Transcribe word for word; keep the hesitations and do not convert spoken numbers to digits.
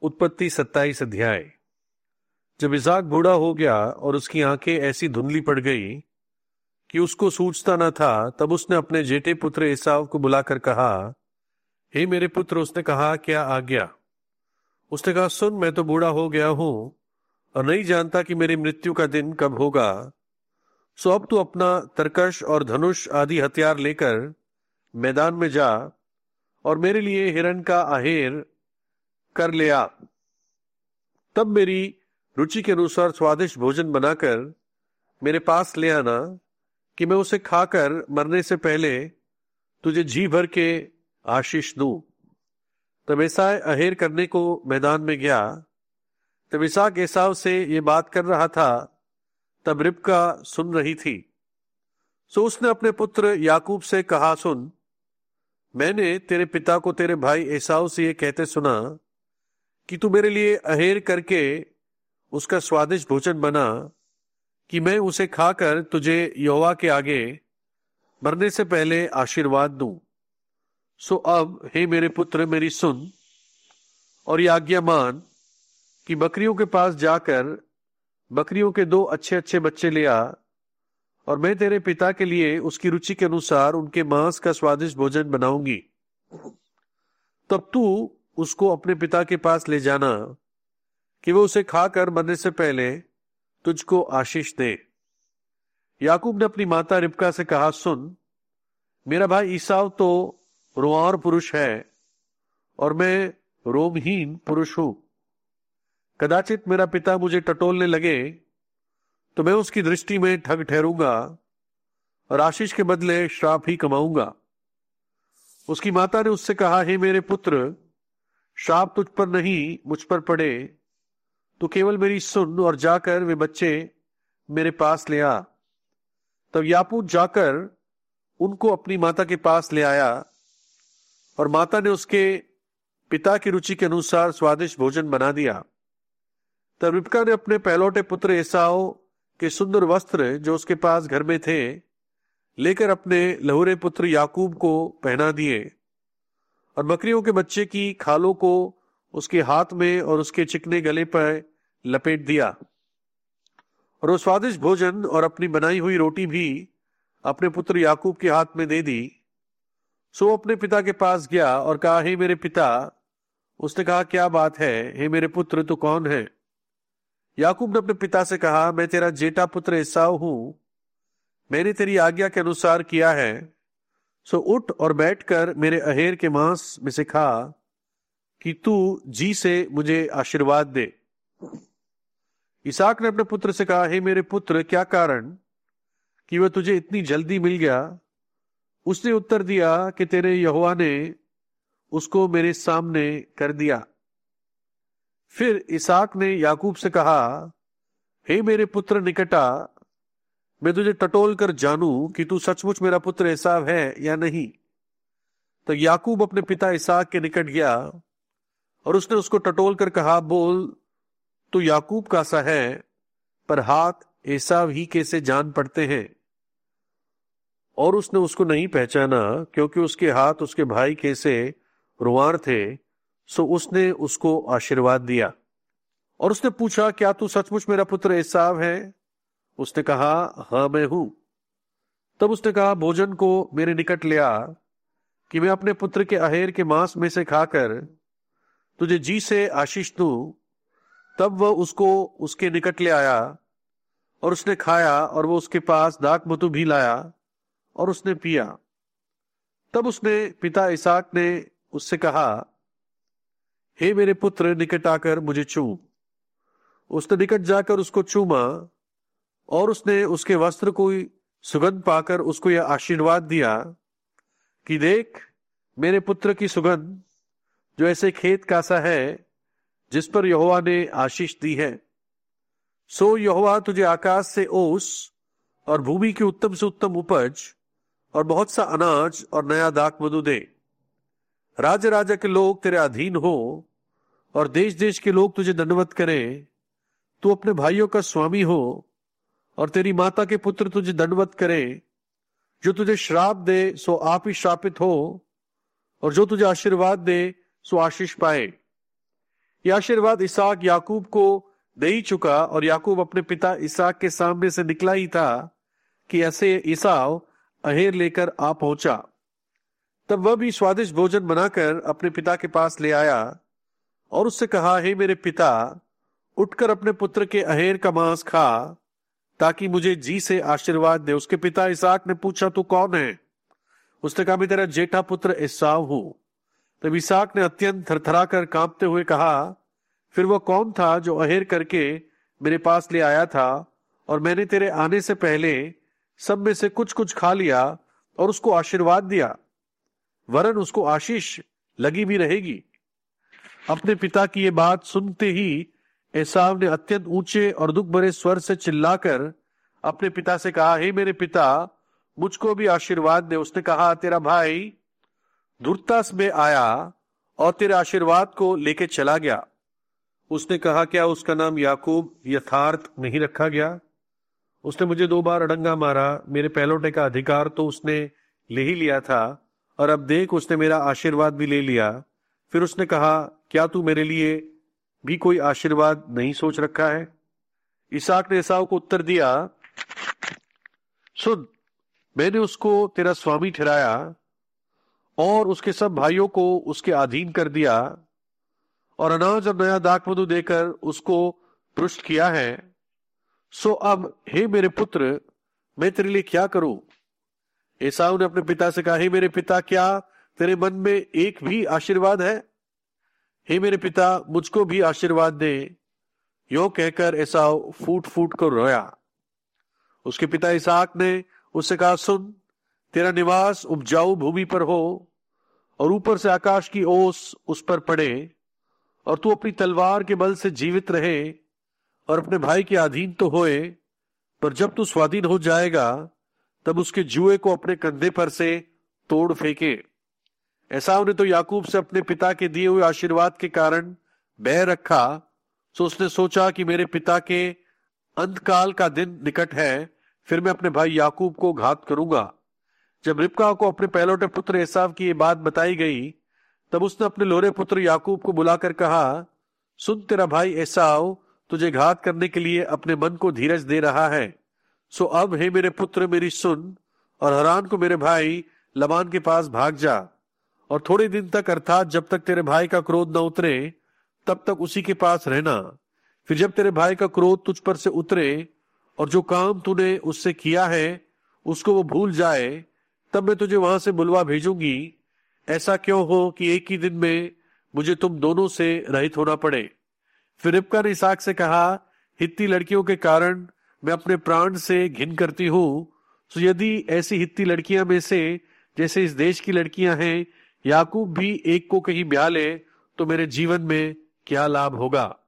उत्पत्ति सत्ताईस अध्याय। जब इसाक बूढ़ा हो गया और उसकी आंखें ऐसी धुंधली पड़ गई कि उसको सूझता न था, तब उसने अपने जेठे पुत्र एसाव को बुलाकर कहा, हे मेरे पुत्र। उसने कहा, क्या आज्ञा? उसने कहा, सुन, मैं तो बूढ़ा हो गया हूं और नहीं जानता कि मेरी मृत्यु का दिन कब होगा। सो अब तू अपना तरकश और धनुष आदि हथियार लेकर मैदान में जा और मेरे लिए हिरन का आहेर कर ले आ। तब मेरी रुचि के अनुसार स्वादिष्ट भोजन बनाकर मेरे पास ले आना कि मैं उसे खाकर मरने से पहले तुझे जी भर के आशीष दूं। तब एसाव आहेर करने को मैदान में गया। तब इसाक एसाव से ये बात कर रहा था, तब रिबका सुन रही थी। सो उसने अपने पुत्र याकूब से कहा, सुन, मैंने तेरे पिता को तेरे भाई एसाव से ये कहते सुना कि तू मेरे लिए अहेर करके उसका स्वादिष्ट भोजन बना कि मैं उसे खाकर तुझे यहोवा के आगे मरने से पहले आशीर्वाद दूं। सो अब हे मेरे पुत्र, मेरी सुन और ये आज्ञा मान कि बकरियों के पास जाकर बकरियों के दो अच्छे अच्छे बच्चे ले आ और मैं तेरे पिता के लिए उसकी रुचि के अनुसार उनके मांस का स्वादिष्ट भोजन बनाऊंगी। तब तू उसको अपने पिता के पास ले जाना कि वो उसे खाकर मरने से पहले तुझको आशीष दे। याकूब ने अपनी माता रिबका से कहा, सुन, मेरा भाई ईसाव तो रोंआर पुरुष है और मैं रोमहीन पुरुष हूं। कदाचित मेरा पिता मुझे टटोलने लगे तो मैं उसकी दृष्टि में ठग ठहरूंगा और आशीष के बदले श्राप ही कमाऊंगा। उसकी माता ने उससे कहा, हे मेरे पुत्र, श्राप तुझ पर नहीं मुझ पर पड़े। तू केवल मेरी सुन और जाकर वे बच्चे मेरे पास ले आ। तब याकूब जाकर उनको अपनी माता के पास ले आया और माता ने उसके पिता की रुचि के अनुसार स्वादिष्ट भोजन बना दिया। तब रिबका ने अपने पहलौठे पुत्र एसाव के सुंदर वस्त्र जो उसके पास घर में थे लेकर अपने लहुरे पुत्र याकूब को पहना दिए और बकरियों के बच्चे की खालों को उसके हाथ में और उसके चिकने गले पर लपेट दिया और वो स्वादिष्ट भोजन और अपनी बनाई हुई रोटी भी अपने पुत्र याकूब के हाथ में दे दी। सो अपने पिता के पास गया और कहा, हे मेरे पिता। उसने कहा, क्या बात है? हे मेरे पुत्र, तू कौन है? याकूब ने अपने पिता से कहा, मैं तेरा जेठा पुत्र एसाव हूं। मैंने तेरी आज्ञा के अनुसार किया है। सो उठ और बैठकर मेरे अहेर के मांस में से खा कि तू जी से मुझे आशीर्वाद दे। इसहाक ने अपने पुत्र से कहा, हे मेरे पुत्र, क्या कारण कि वह तुझे इतनी जल्दी मिल गया? उसने उत्तर दिया कि तेरे यहोवा ने उसको मेरे सामने कर दिया। फिर इसहाक ने याकूब से कहा, हे मेरे पुत्र निकट आ, मैं तुझे टटोल कर जानूं कि तू सचमुच मेरा पुत्र एसाव है या नहीं। तो याकूब अपने पिता इसहाक के निकट गया और उसने उसको टटोल कर कहा, बोल, तू याकूब का सा है, पर हाथ एसाव ही के से जान पड़ते हैं। और उसने उसको नहीं पहचाना क्योंकि उसके हाथ उसके भाई के से रुआर थे। सो उसने उसको आशीर्वाद दिया और उसने पूछा, क्या तू सचमुच मेरा पुत्र एसाव है? उसने कहा, हां, मैं हूं। तब उसने कहा, भोजन को मेरे निकट ले आ कि मैं अपने पुत्र के अहेर के मांस में से खाकर तुझे जी से आशीष दूं। तब वह उसको उसके निकट ले आया और उसने खाया और वो उसके पास दाखमधु भी लाया और उसने पिया। तब उसने पिता इसहाक ने उससे कहा, हे मेरे पुत्र, निकट आकर मुझे चूम। उसने निकट जाकर उसको चूमा और उसने उसके वस्त्र को सुगंध पाकर उसको यह आशीर्वाद दिया कि देख, मेरे पुत्र की सुगंध जो ऐसे खेत का सा है जिस पर यहोवा ने आशीष दी है। सो यहोवा तुझे आकाश से ओस और भूमि की उत्तम से उत्तम उपज और बहुत सा अनाज और नया दाखमधु दे। राजा राजा के लोग तेरे अधीन हो और देश देश के लोग तुझे दंडवत करें। तू अपने भाइयों का स्वामी हो और तेरी माता के पुत्र तुझे दंडवत करें। जो तुझे श्राप दे सो आप ही श्रापित हो और जो तुझे आशीर्वाद दे सो आशीष पाए। यह आशीर्वाद इसहाक याकूब को दे ही चुका और याकूब अपने पिता इसहाक के सामने से निकला ही था कि ऐसे ईसाव अहेर लेकर आ पहुंचा। तब वह भी स्वादिष्ट भोजन बनाकर अपने पिता के पास ले आया और उससे कहा, हे मेरे पिता, उठकर अपने पुत्र के अहेर का मांस खा ताकि मुझे जी से आशीर्वाद दे। उसके पिता इसहाक ने पूछा, तू कौन है? उसने कहा, मैं तेरा जेठा पुत्र एसाव हूं। तब इसहाक ने अत्यंत थरथरा कर कांपते हुए कहा, फिर वह कौन था जो अहेर करके मेरे पास ले आया था और मैंने तेरे आने से पहले सब में से कुछ कुछ खा लिया और उसको आशीर्वाद दिया, वरन उसको आशीष लगी भी रहेगी। अपने पिता की ये बात सुनते ही एसाव ने अत्यंत ऊंचे और दुख भरे स्वर से चिल्लाकर अपने पिता से कहा, हे मेरे पिता, मुझको भी आशीर्वाद दे। उसने कहा, तेरा भाई धूर्तास में आया और तेरे आशीर्वाद को लेके चला गया। उसने कहा, क्या उसका नाम याकूब यथार्थ नहीं रखा गया? उसने मुझे दो बार अड़ंगा मारा, मेरे पहलौठे का अधिकार तो उसने ले ही लिया था और अब देख उसने मेरा आशीर्वाद भी ले लिया। फिर उसने कहा, क्या तू मेरे लिए भी कोई आशीर्वाद नहीं सोच रखा है? इसहाक ने एसाव को उत्तर दिया, सुन, मैंने उसको तेरा स्वामी ठहराया और उसके सब भाइयों को उसके अधीन कर दिया और अनाज और नया दाख मधु देकर उसको पुष्ट किया है। सो अब हे मेरे पुत्र, मैं तेरे लिए क्या करूं? एसाव ने अपने पिता से कहा, हे मेरे पिता, क्या तेरे मन में एक भी आशीर्वाद है? हे मेरे पिता, मुझको भी आशीर्वाद दे। यो कहकर एसाव फूट फूट कर रोया। उसके पिता इसहाक ने उससे कहा, सुन, तेरा निवास उपजाऊ भूमि पर हो और ऊपर से आकाश की ओस उस पर पड़े और तू अपनी तलवार के बल से जीवित रहे और अपने भाई के अधीन तो होए, पर जब तू स्वाधीन हो जाएगा तब उसके जुए को अपने कंधे पर से तोड़ फेंके। एसाव ने तो याकूब से अपने पिता के दिए हुए आशीर्वाद के कारण बैर रखा, सो उसने सोचा कि मेरे पिता के अंतकाल का दिन निकट है, फिर मैं अपने भाई याकूब को घात करूंगा। जब रिबका को अपने पहलौठे पुत्र एसाव की ये बात बताई गई, तब उसने अपने लोरे पुत्र याकूब को बुलाकर कहा, सुन, तेरा भाई एसाव तुझे घात करने के लिए अपने मन को धीरज दे रहा है। सो अब हे मेरे पुत्र, मेरी सुन और हरान को मेरे भाई लबान के पास भाग जा और थोड़े दिन तक, अर्थात जब तक तेरे भाई का क्रोध न उतरे तब तक उसी के पास रहना। फिर जब तेरे भाई का क्रोध तुझ पर से उतरे और जो काम तूने उससे किया है उसको वो भूल जाए, तब मैं तुझे वहां से बुलवा भेजूंगी। ऐसा क्यों हो कि एक ही दिन में मुझे तुम दोनों से रहित होना पड़े। फिर रिबका ने इसहाक से कहा, हित्ती लड़कियों के कारण मैं अपने प्राण से घिन करती हूं, तो यदि ऐसी हित्ती लड़कियां में से जैसे इस देश की लड़कियां हैं याकूब भी एक को कहीं ब्याह ले तो मेरे जीवन में क्या लाभ होगा।